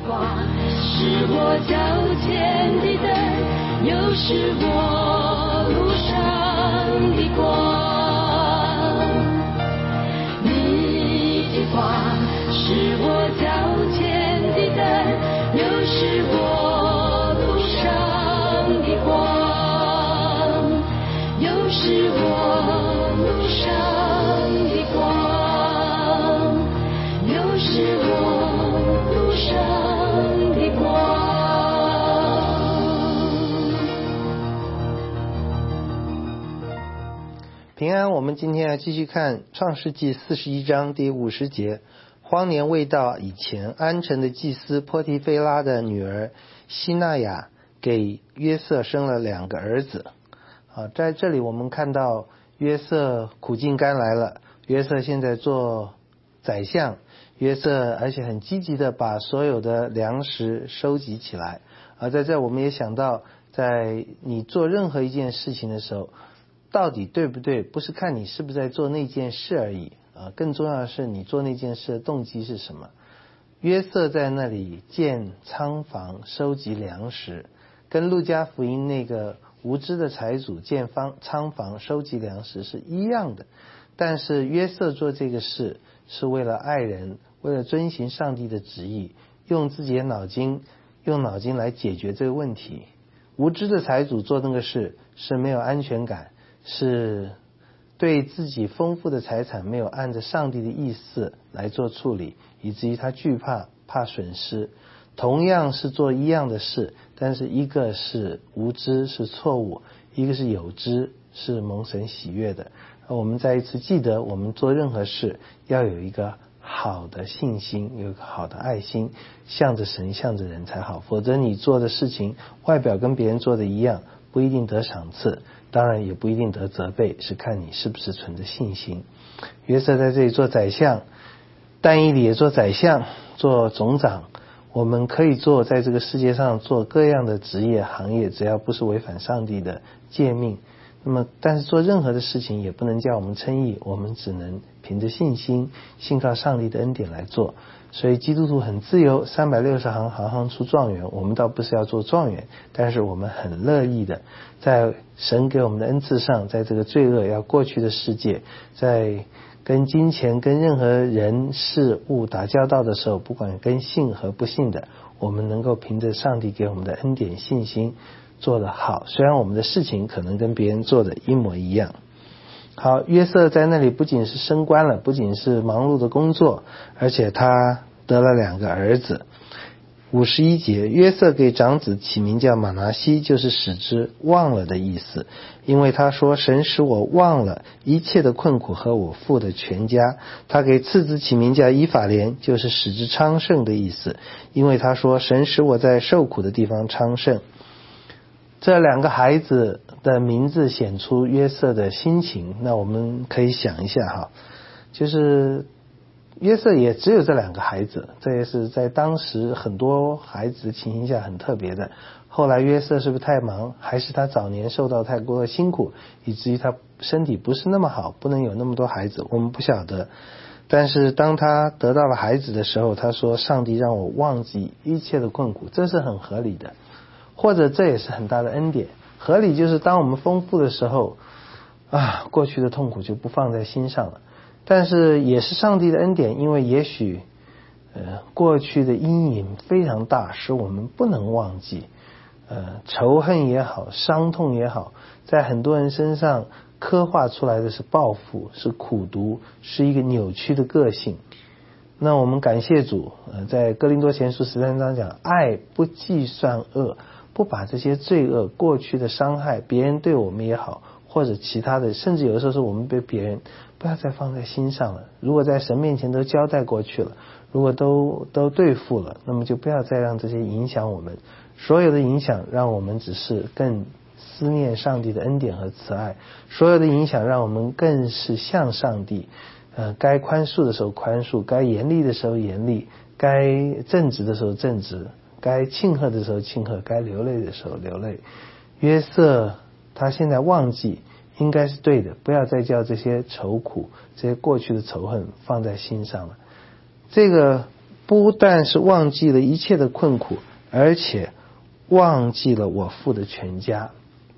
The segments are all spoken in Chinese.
光，是我脚前的灯，又是我路上的光。你的光是我脚前的灯，又是我路上的光，又是我路上的光，又是我路上的光。 平安，我们今天要继续看创世纪41章第50节。荒年未到以前，安城的祭司波提菲拉的女儿希纳雅给约瑟生了2个儿子。在这里我们看到约瑟苦尽甘来了，约瑟现在做宰相，约瑟而且很积极的把所有的粮食收集起来。而在这我们也想到，在你做任何一件事情的时候，到底对不对，不是看你是不是在做那件事而已，更重要的是你做那件事的动机是什么。约瑟在那里建仓房收集粮食，跟路加福音那个无知的财主建仓房收集粮食是一样的。但是约瑟做这个事是为了爱人，为了遵行上帝的旨意，用自己的脑筋来解决这个问题。无知的财主做那个事是没有安全感，是对自己丰富的财产没有按着上帝的意思来做处理，以至于他惧怕损失。同样是做一样的事，但是一个是无知是错误，一个是有知是蒙神喜悦的。我们再一次记得，我们做任何事要有一个好的信心，有一个好的爱心，向着神向着人才好，否则你做的事情外表跟别人做的一样，不一定得赏赐，当然也不一定得责备，是看你是不是存着信心。约瑟在这里做宰相，但以理也做宰相，做总长。我们可以在这个世界上做各样的职业行业，只要不是违反上帝的诫命。那么但是做任何的事情也不能叫我们称义，我们只能凭着信心，信靠上帝的恩典来做。所以基督徒很自由，360行，行行出状元。我们倒不是要做状元，但是我们很乐意的在神给我们的恩赐上，在这个罪恶要过去的世界，在跟金钱跟任何人事物打交道的时候，不管跟信和不信的，我们能够凭着上帝给我们的恩典信心做得好，虽然我们的事情可能跟别人做的一模一样。好，约瑟在那里不仅是升官了，不仅是忙碌的工作，而且他得了2个儿子。51节，约瑟给长子起名叫马拿西，就是使之忘了的意思，因为他说神使我忘了一切的困苦和我父的全家。他给次子起名叫以法莲，就是使之昌盛的意思，因为他说神使我在受苦的地方昌盛。这2个孩子的名字显出约瑟的心情，那我们可以想一下就是约瑟也只有这2个孩子，这也是在当时很多孩子的情形下很特别的。后来约瑟是不是太忙，还是他早年受到太多的辛苦，以至于他身体不是那么好，不能有那么多孩子，我们不晓得。但是当他得到了孩子的时候，他说上帝让我忘记一切的困苦，这是很合理的，或者这也是很大的恩典。合理就是当我们丰富的时候过去的痛苦就不放在心上了。但是也是上帝的恩典，因为也许过去的阴影非常大，使我们不能忘记。仇恨也好，伤痛也好，在很多人身上刻画出来的是报复，是苦毒，是一个扭曲的个性。那我们感谢主，在哥林多前书13章讲，爱不计算恶，不把这些罪恶过去的伤害，别人对我们也好，或者其他的，甚至有的时候是我们被别人，不要再放在心上了。如果在神面前都交代过去了，如果都对付了，那么就不要再让这些影响我们。所有的影响让我们只是更思念上帝的恩典和慈爱，所有的影响让我们更是向上帝，该宽恕的时候宽恕，该严厉的时候严厉，该正直的时候正直，该庆贺的时候庆贺，该流泪的时候流泪。约瑟他现在忘记应该是对的，不要再叫这些愁苦，这些过去的仇恨放在心上了。这个不但是忘记了一切的困苦，而且忘记了我父的全家。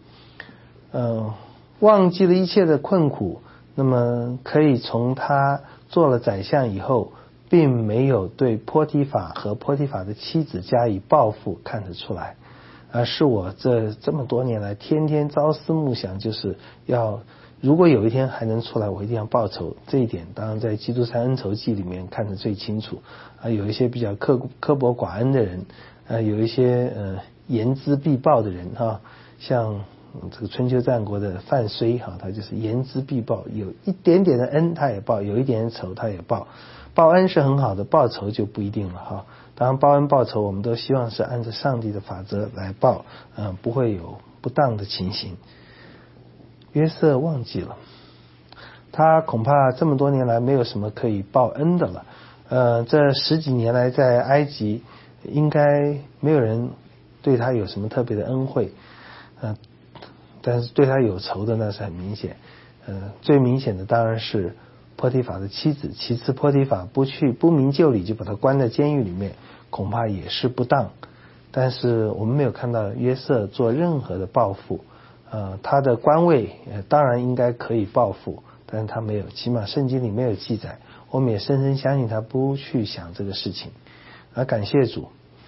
忘记了一切的困苦，那么可以从他做了宰相以后，并没有对波提法和波提法的妻子加以报复看得出来，而是我这么多年来天天朝思暮想，就是要如果有一天还能出来，我一定要报仇。这一点当然在基督山恩仇记里面看得最清楚。有一些比较刻薄寡恩的人，有一些言之必报的人像这个春秋战国的范睢他就是言之必报，有一点点的恩他也报，有一点点仇他也报。报恩是很好的，报仇就不一定了当然报恩报仇我们都希望是按照上帝的法则来报，不会有不当的情形。约瑟忘记了，他恐怕这么多年来没有什么可以报恩的了。这十几年来在埃及应该没有人对他有什么特别的恩惠，但是对他有仇的那是很明显。最明显的当然是波提法的妻子，其次波提法不明就里就把他关在监狱里面，恐怕也是不当。但是我们没有看到约瑟做任何的报复。他的官位当然应该可以报复，但是他没有，起码圣经里没有记载。我们也深深相信他不去想这个事情，感谢主。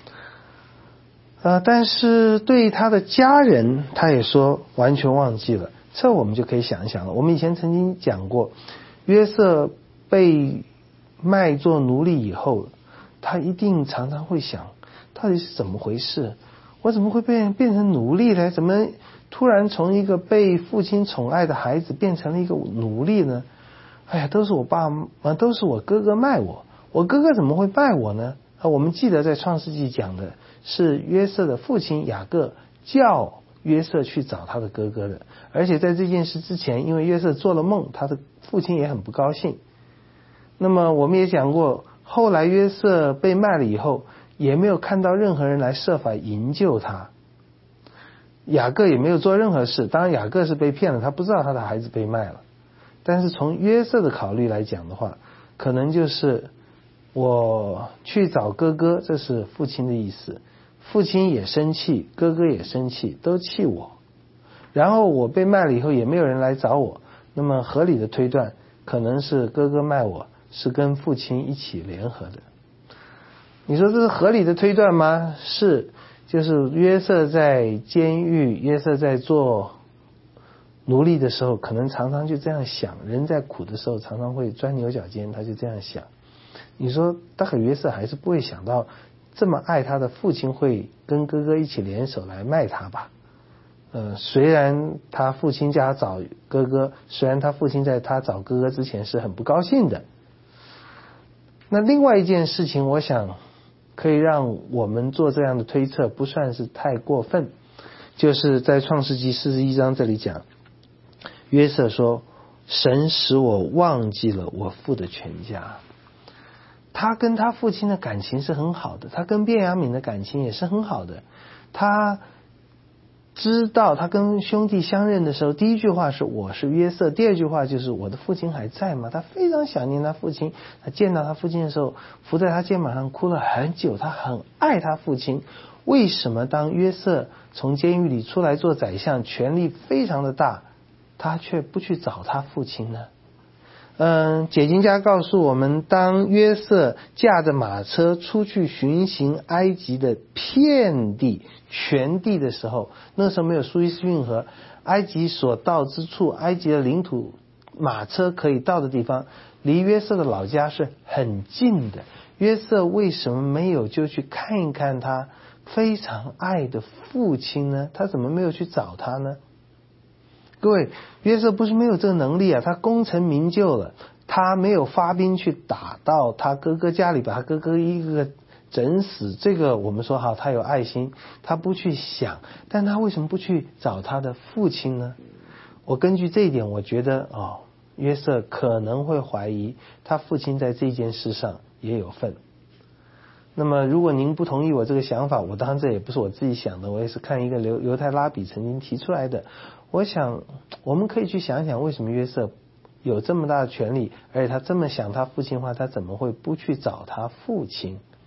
但是对他的家人他也说完全忘记了，这我们就可以想一想了。我们以前曾经讲过，约瑟被卖做奴隶以后，他一定常常会想，到底是怎么回事？我怎么会变成奴隶呢？怎么突然从一个被父亲宠爱的孩子变成了一个奴隶呢？都是我都是我哥哥卖我，我哥哥怎么会卖我呢？我们记得在创世纪讲的是约瑟的父亲雅各叫约瑟去找他的哥哥的，而且在这件事之前，因为约瑟做了梦，他的父亲也很不高兴。那么我们也讲过，后来约瑟被卖了以后，也没有看到任何人来设法营救他，雅各也没有做任何事。当然雅各是被骗了，他不知道他的孩子被卖了。但是从约瑟的考虑来讲的话，可能就是我去找哥哥，这是父亲的意思，父亲也生气，哥哥也生气，都气我，然后我被卖了以后也没有人来找我，那么合理的推断可能是哥哥卖我是跟父亲一起联合的。你说这是合理的推断吗？是，就是约瑟在监狱，约瑟在做奴隶的时候，可能常常就这样想，人在苦的时候常常会钻牛角尖，他就这样想。你说大概约瑟还是不会想到这么爱他的父亲会跟哥哥一起联手来卖他吧。虽然他父亲叫他找哥哥，虽然他父亲在他找哥哥之前是很不高兴的。那另外一件事情，我想可以让我们做这样的推测，不算是太过分，就是在创世纪41章这里讲，约瑟说神使我忘记了我父的全家。他跟他父亲的感情是很好的，他跟便雅悯的感情也是很好的。他知道他跟兄弟相认的时候，第一句话是我是约瑟，第二句话就是我的父亲还在吗？他非常想念他父亲，他见到他父亲的时候伏在他肩膀上哭了很久，他很爱他父亲。为什么当约瑟从监狱里出来做宰相，权力非常的大，他却不去找他父亲呢？解经家告诉我们，当约瑟驾着马车出去巡行埃及的遍地全地的时候，那时候没有苏伊士运河，埃及所到之处，埃及的领土马车可以到的地方离约瑟的老家是很近的。约瑟为什么没有就去看一看他非常爱的父亲呢？他怎么没有去找他呢？各位，约瑟不是没有这个能力啊，他功成名就了，他没有发兵去打到他哥哥家里，把他哥哥一个整死，这个我们说好，他有爱心，他不去想，但他为什么不去找他的父亲呢？我根据这一点，我觉得约瑟可能会怀疑他父亲在这件事上也有份。那么如果您不同意我这个想法，我当然这也不是我自己想的，我也是看一个犹太拉比曾经提出来的。我想我们可以去想想，为什么约瑟有这么大的权利，而且他这么想他父亲的话，他怎么会不去找他父亲？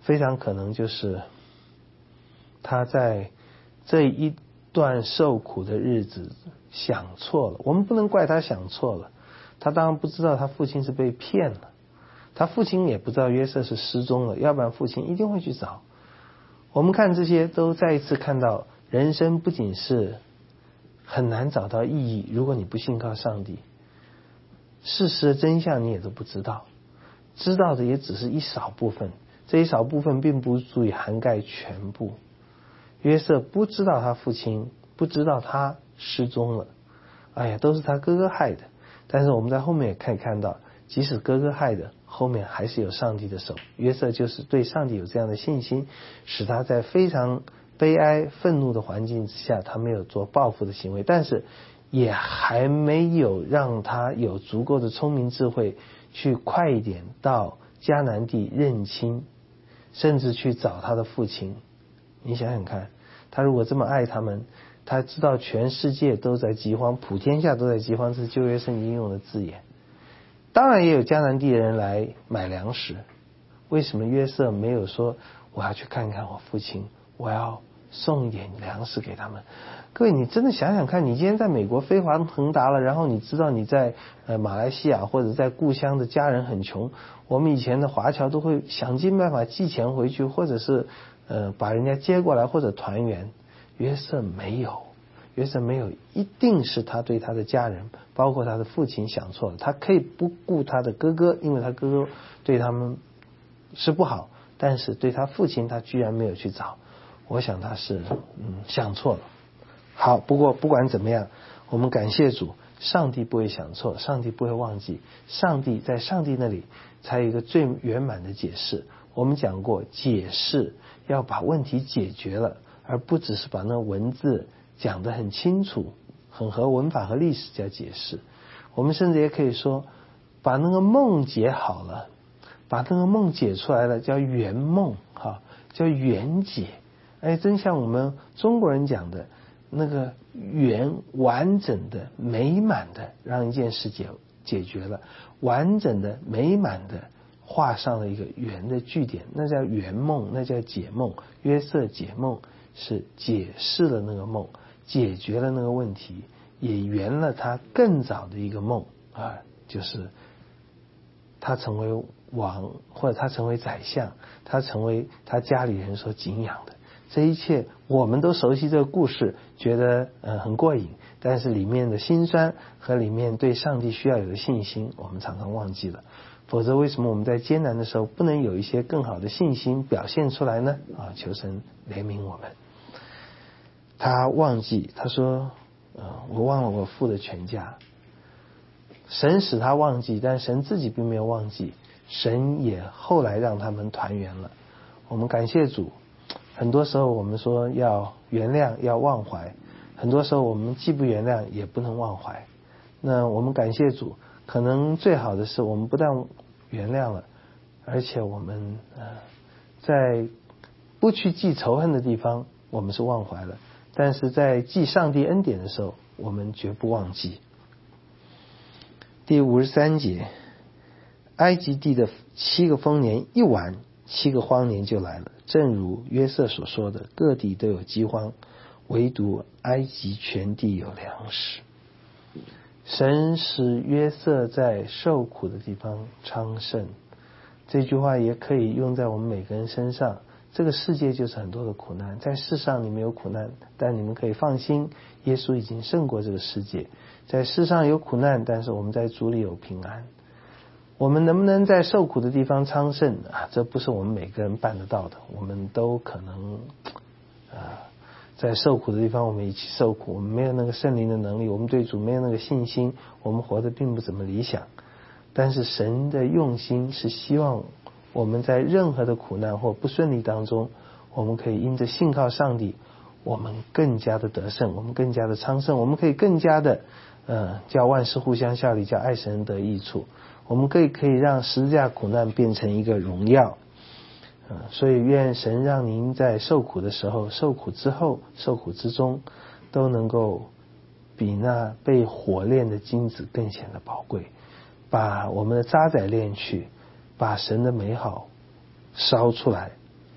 非常可能就是他在这一段受苦的日子想错了。我们不能怪他想错了，他当然不知道他父亲是被骗了，他父亲也不知道约瑟是失踪了，要不然父亲一定会去找。我们看这些都再一次看到，人生不仅是很难找到意义，如果你不信靠上帝，事实的真相你也都不知道，知道的也只是一少部分，这一少部分并不足以涵盖全部。约瑟不知道他父亲，不知道他失踪了，哎呀，都是他哥哥害的。但是我们在后面也可以看到，即使哥哥害的，后面还是有上帝的手。约瑟就是对上帝有这样的信心，使他在非常悲哀愤怒的环境之下，他没有做报复的行为，但是也还没有让他有足够的聪明智慧去快一点到迦南地认亲，甚至去找他的父亲。你想想看，他如果这么爱他们，他知道全世界都在饥荒，普天下都在饥荒，这是旧约圣经用的字眼。当然也有迦南地的人来买粮食，为什么约瑟没有说我要去看看我父亲，我要送一点粮食给他们？各位，你真的想想看，你今天在美国飞黄腾达了，然后你知道你在马来西亚或者在故乡的家人很穷，我们以前的华侨都会想尽办法寄钱回去，或者是把人家接过来或者团圆。约瑟没有，约瑟没有，一定是他对他的家人，包括他的父亲想错了。他可以不顾他的哥哥，因为他哥哥对他们是不好，但是对他父亲他居然没有去找，我想他是想错了。好，不过不管怎么样，我们感谢主，上帝不会想错，上帝不会忘记，上帝在上帝那里才有一个最圆满的解释。我们讲过，解释要把问题解决了，而不只是把那文字讲得很清楚，很合文法和历史叫解释。我们甚至也可以说，把那个梦解好了，把那个梦解出来了，叫圆梦，叫圆解。哎，真像我们中国人讲的那个圆，完整的美满的让一件事解决了，完整的美满的画上了一个圆的句点，那叫圆梦，那叫解梦。约瑟解梦是解释了那个梦，解决了那个问题，也圆了他更早的一个梦就是他成为王，或者他成为宰相，他成为他家里人所敬仰的。这一切我们都熟悉这个故事，觉得很过瘾，但是里面的辛酸和里面对上帝需要有的信心，我们常常忘记了。否则为什么我们在艰难的时候不能有一些更好的信心表现出来呢？求神怜悯我们。他忘记，他说我忘了我父的全家。神使他忘记，但神自己并没有忘记，神也后来让他们团圆了。我们感谢主。很多时候我们说要原谅，要忘怀，很多时候我们既不原谅也不能忘怀。那我们感谢主，可能最好的是我们不但原谅了，而且我们在不去记仇恨的地方我们是忘怀了，但是在记上帝恩典的时候我们绝不忘记。第53节，埃及地的7个丰年一完，7个荒年就来了，正如约瑟所说的，各地都有饥荒，唯独埃及全地有粮食。神使约瑟在受苦的地方昌盛，这句话也可以用在我们每个人身上。这个世界就是很多的苦难，在世上你们有苦难，但你们可以放心，耶稣已经胜过这个世界。在世上有苦难，但是我们在主里有平安。我们能不能在受苦的地方昌盛这不是我们每个人办得到的。我们都可能在受苦的地方我们一起受苦，我们没有那个圣灵的能力，我们对主没有那个信心，我们活得并不怎么理想。但是神的用心是希望我们在任何的苦难或不顺利当中，我们可以因着信靠上帝，我们更加的得胜，我们更加的昌盛，我们可以更加的叫万事互相效力，叫爱神得益处。我们可以让十字架苦难变成一个荣耀。所以愿神让您在受苦的时候、受苦之后、受苦之中，都能够比那被火炼的金子更显得宝贵。把我们的渣滓炼去，把神的美好烧出来，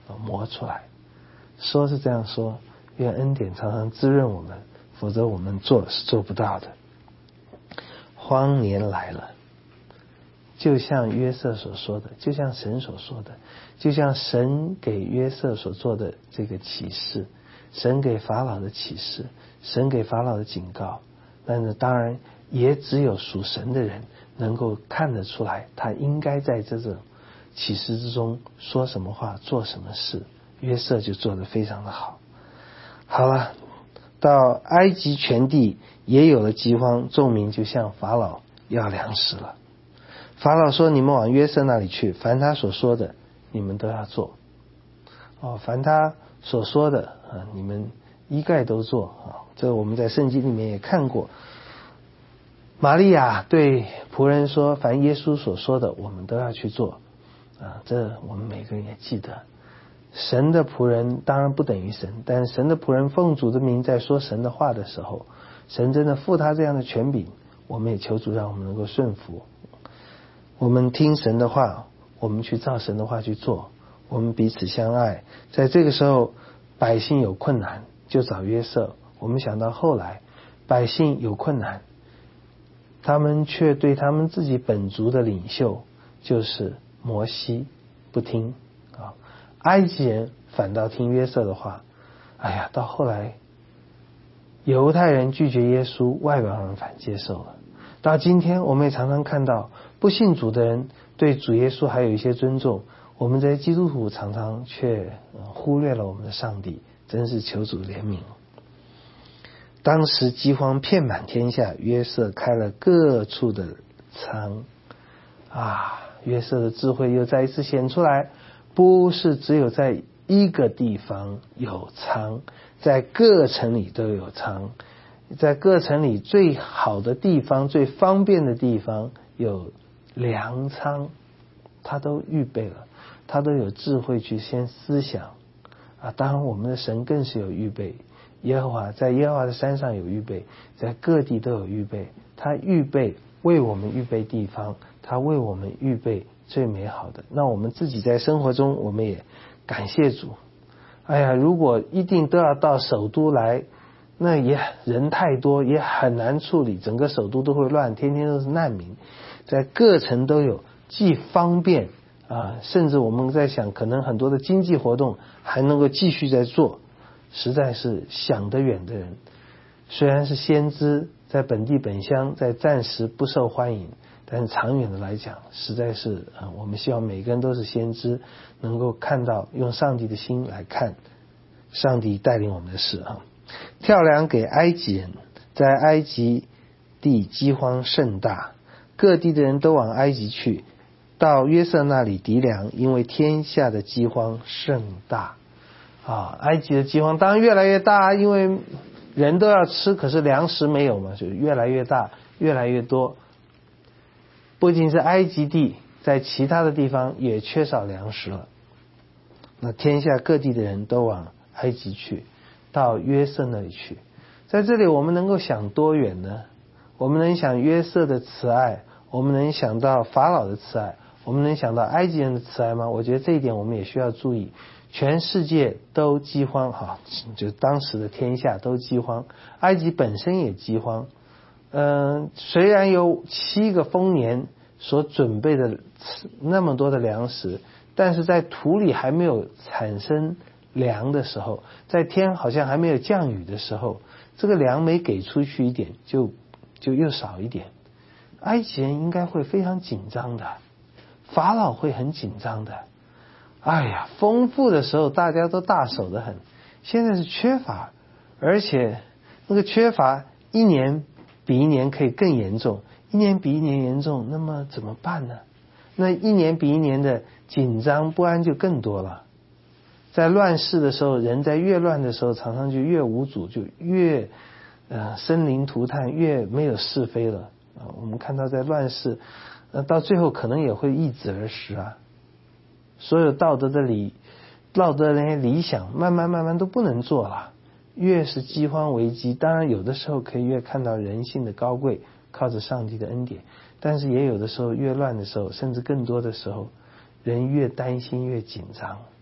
磨出来。说是这样说，愿恩典常常滋润我们，否则我们做是做不到的。荒年来了，就像约瑟所说的，就像神所说的，就像神给约瑟所做的这个启示，神给法老的启示，神给法老的警告。但是当然也只有属神的人能够看得出来，他应该在这种启示之中说什么话，做什么事。约瑟就做得非常的好。好了，到埃及全地也有了饥荒，众民就向法老要粮食了。法老说，你们往约瑟那里去，凡他所说的你们都要做。凡他所说的你们一概都做。这我们在圣经里面也看过，玛利亚对仆人说，凡耶稣所说的我们都要去做。这我们每个人也记得。神的仆人当然不等于神，但是神的仆人奉主的名在说神的话的时候，神真的赋他这样的权柄，我们也求主让我们能够顺服。我们听神的话，我们去照神的话去做，我们彼此相爱。在这个时候百姓有困难就找约瑟，我们想到后来百姓有困难，他们却对他们自己本族的领袖就是摩西不听。埃及人反倒听约瑟的话。到后来犹太人拒绝耶稣，外邦人反接受了。到今天我们也常常看到不信主的人对主耶稣还有一些尊重，我们这些基督徒常常却忽略了我们的上帝，真是求主怜悯。当时饥荒遍满天下，约瑟开了各处的仓。约瑟的智慧又再一次显出来，不是只有在一个地方有仓，在各城里都有仓，在各城里最好的地方，最方便的地方有粮仓，他都预备了，他都有智慧去先思想。当然我们的神更是有预备，耶和华在耶和华的山上有预备，在各地都有预备，他预备为我们预备地方，他为我们预备最美好的。那我们自己在生活中我们也感谢主。如果一定都要到首都来，那也人太多，也很难处理，整个首都都会乱，天天都是难民。在各城都有，既方便甚至我们在想可能很多的经济活动还能够继续在做，实在是想得远的人。虽然是先知，在本地本乡在暂时不受欢迎，但是长远的来讲，实在是我们希望每个人都是先知，能够看到用上帝的心来看上帝带领我们的事。跳粮给埃及人，在埃及地饥荒甚大，各地的人都往埃及去，到约瑟那里籴粮，因为天下的饥荒甚大。埃及的饥荒当然越来越大，因为人都要吃，可是粮食没有嘛，就越来越大，越来越多。不仅是埃及地，在其他的地方也缺少粮食了。那天下各地的人都往埃及去，到约瑟那里去。在这里我们能够想多远呢？我们能想约瑟的慈爱，我们能想到法老的慈爱，我们能想到埃及人的慈爱吗？我觉得这一点我们也需要注意。全世界都饥荒，就当时的天下都饥荒，埃及本身也饥荒。虽然有7个丰年所准备的那么多的粮食，但是在土里还没有产生粮的时候，在天好像还没有降雨的时候，这个粮每给出去一点就又少一点。埃及人应该会非常紧张的，法老会很紧张的。丰富的时候大家都大手得很，现在是缺乏，而且那个缺乏一年比一年可以更严重，一年比一年严重，那么怎么办呢？那一年比一年的紧张不安就更多了。在乱世的时候，人在越乱的时候常常就越无主，就越生灵涂炭，越没有是非了。我们看到在乱世到最后可能也会易子而食所有道德的那些理想慢慢都不能做了。越是饥荒危机，当然有的时候可以越看到人性的高贵，靠着上帝的恩典，但是也有的时候越乱的时候，甚至更多的时候人越担心越紧张。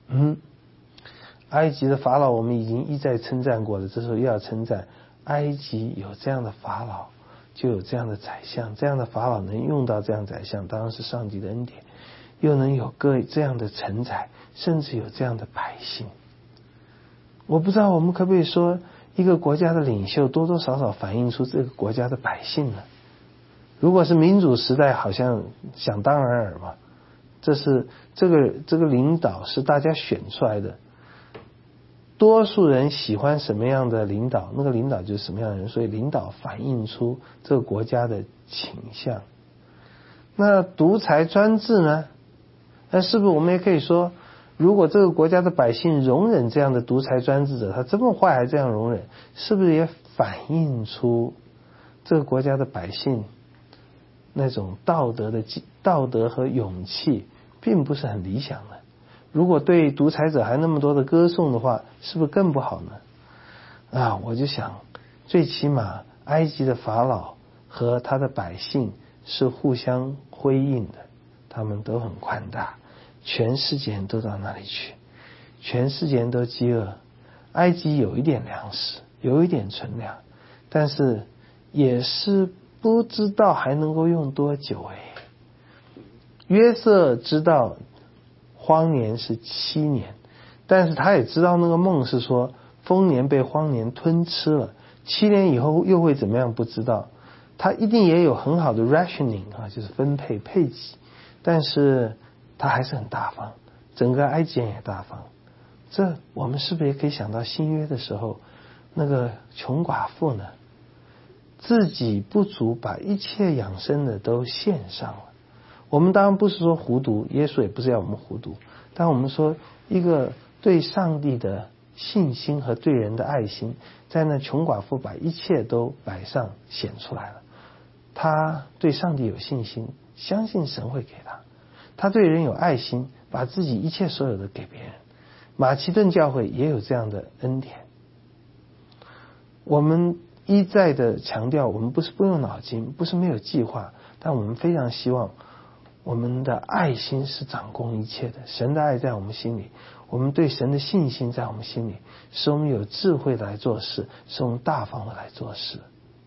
埃及的法老我们已经一再称赞过了，这时候又要称赞埃及有这样的法老，就有这样的宰相，这样的法老能用到这样宰相，当然是上帝的恩典，又能有这样的臣宰，甚至有这样的百姓。我不知道我们可不可以说一个国家的领袖多多少少反映出这个国家的百姓呢？如果是民主时代，好像想当然尔嘛，这是这个领导是大家选出来的，多数人喜欢什么样的领导，那个领导就是什么样的人，所以领导反映出这个国家的倾向。那独裁专制呢？那是不是我们也可以说，如果这个国家的百姓容忍这样的独裁专制者，他这么坏还这样容忍，是不是也反映出这个国家的百姓那种道德和勇气并不是很理想的？如果对独裁者还那么多的歌颂的话，是不是更不好呢？我就想，最起码埃及的法老和他的百姓是互相辉映的，他们都很宽大，全世界人都到那里去，全世界人都饥饿，埃及有一点粮食，有一点存粮，但是也是不知道还能够用多久。约瑟知道荒年是7年，但是他也知道那个梦是说丰年被荒年吞吃了，7年以后又会怎么样不知道，他一定也有很好的 rationing 就是分配配给，但是他还是很大方，整个埃及人也大方。这我们是不是也可以想到新约的时候，那个穷寡妇呢，自己不足，把一切养生的都献上了。我们当然不是说糊涂，耶稣也不是要我们糊涂，但我们说一个对上帝的信心和对人的爱心，在那穷寡妇把一切都摆上显出来了。他对上帝有信心，相信神会给他，他对人有爱心，把自己一切所有的给别人。马其顿教会也有这样的恩典。我们一再的强调，我们不是不用脑筋，不是没有计划，但我们非常希望我们的爱心是掌控一切的，神的爱在我们心里，我们对神的信心在我们心里，使我们有智慧来做事，使我们大方的来做事，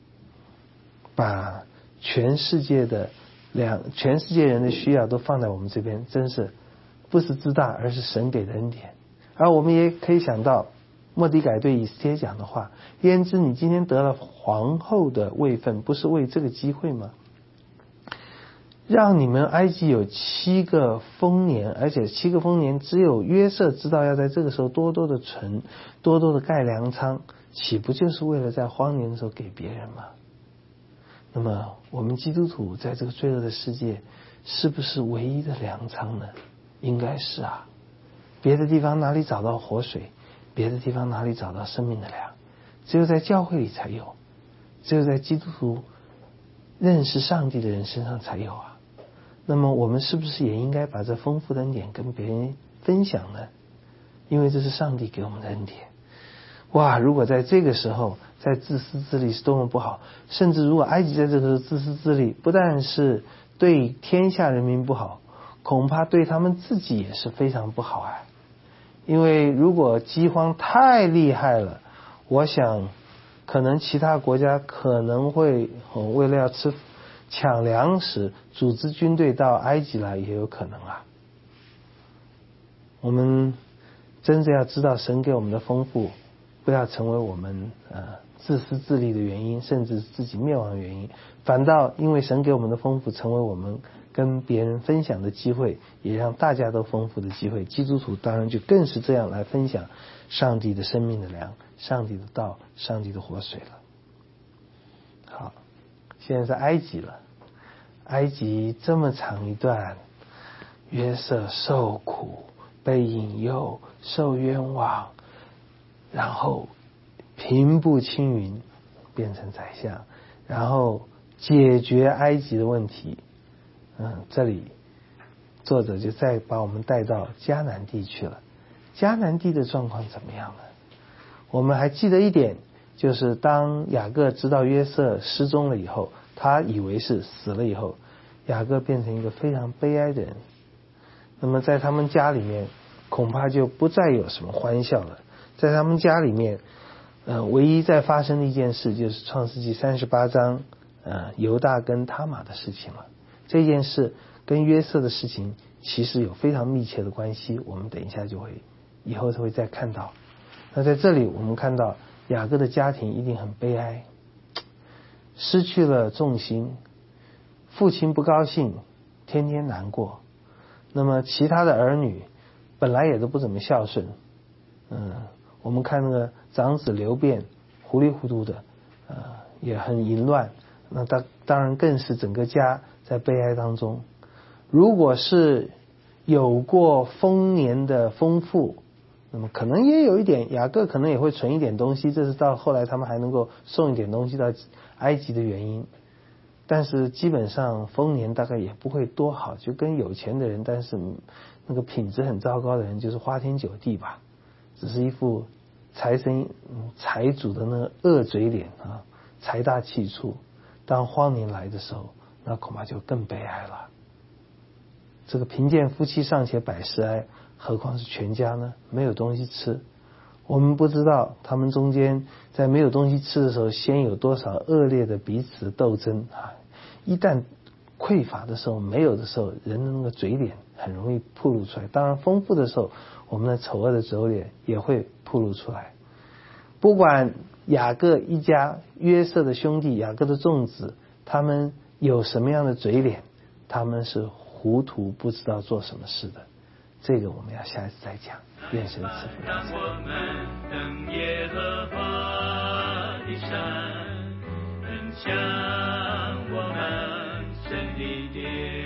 把全世界人的需要都放在我们这边，真是不是自大，而是神给的恩典。而我们也可以想到末底改对以斯帖讲的话，焉知你今天得了皇后的位分，不是为这个机会吗？让你们埃及有7个丰年，而且7个丰年只有约瑟知道要在这个时候多多的存，多多的盖粮仓，岂不就是为了在荒年的时候给别人吗？那么我们基督徒在这个罪恶的世界，是不是唯一的粮仓呢？应该是啊。别的地方哪里找到活水？别的地方哪里找到生命的粮？只有在教会里才有，只有在基督徒认识上帝的人身上才有啊。那么我们是不是也应该把这丰富的恩典跟别人分享呢？因为这是上帝给我们的恩典。如果在这个时候在自私自利是多么不好，甚至如果埃及在这个时候自私自利，不但是对天下人民不好，恐怕对他们自己也是非常不好。因为如果饥荒太厉害了，我想可能其他国家可能会为了要抢粮食，组织军队到埃及来，也有可能啊。我们真正要知道神给我们的丰富，不要成为我们自私自利的原因，甚至自己灭亡的原因，反倒因为神给我们的丰富，成为我们跟别人分享的机会，也让大家都丰富的机会。基督徒当然就更是这样来分享上帝的生命的粮，上帝的道，上帝的活水了。好，现在是埃及了。埃及这么长一段，约瑟受苦，被引诱，受冤枉，然后平步青云变成宰相，然后解决埃及的问题。这里作者就再把我们带到迦南地去了。迦南地的状况怎么样呢？我们还记得一点，就是当雅各知道约瑟失踪了以后，他以为是死了以后，雅各变成一个非常悲哀的人。那么在他们家里面恐怕就不再有什么欢笑了。在他们家里面，唯一在发生的一件事就是创世纪38章，犹大跟他玛的事情了。这件事跟约瑟的事情其实有非常密切的关系，我们等一下以后会再看到。那在这里我们看到雅各的家庭一定很悲哀，失去了重心，父亲不高兴，天天难过。那么其他的儿女本来也都不怎么孝顺，我们看那个长子流便糊里糊涂的，也很淫乱，那当然更是整个家在悲哀当中。如果是有过丰年的丰富，那么可能也有一点，雅各可能也会存一点东西，这是到后来他们还能够送一点东西到埃及的原因。但是基本上丰年大概也不会多好，就跟有钱的人但是那个品质很糟糕的人就是花天酒地吧，只是一副财主的那个恶嘴脸啊，财大气粗。当荒年来的时候，那恐怕就更悲哀了。这个贫贱夫妻尚且百事哀，何况是全家呢？没有东西吃。我们不知道他们中间在没有东西吃的时候，先有多少恶劣的彼此斗争啊！一旦匮乏的时候，没有的时候，人的那个嘴脸很容易暴露出来。当然丰富的时候，我们的丑恶的嘴脸也会暴露出来。不管雅各一家约瑟的兄弟，雅各的众子，他们有什么样的嘴脸，他们是糊涂不知道做什么事的。这个我们要下一次再讲。愿神赐福大家。 让我们等耶和华的神，很像我们神的殿。